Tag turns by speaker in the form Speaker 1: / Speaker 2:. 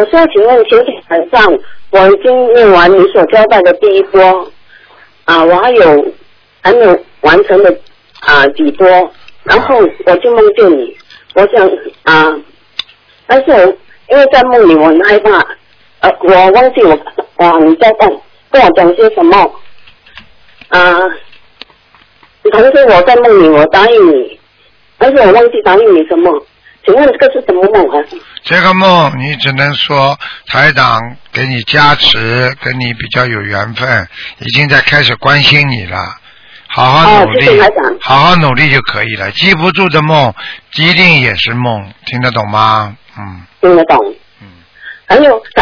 Speaker 1: 我现在请问，前天晚上我已经念完你所交代的第一波，我还没有完成的几波，然后我就梦见你，我想但是因为在梦里我很害怕，我忘记你在跟我讲些什么，同时我在梦里我答应你，但是我忘记答应你什么，请问这个是什么梦啊？
Speaker 2: 这个梦你只能说台长给你加持，跟你比较有缘分，已经在开始关心你了，好好努力，
Speaker 1: 谢谢台长，
Speaker 2: 好好努力就可以了。记不住的梦一定也是梦，听得懂吗？
Speaker 1: 听得懂。还有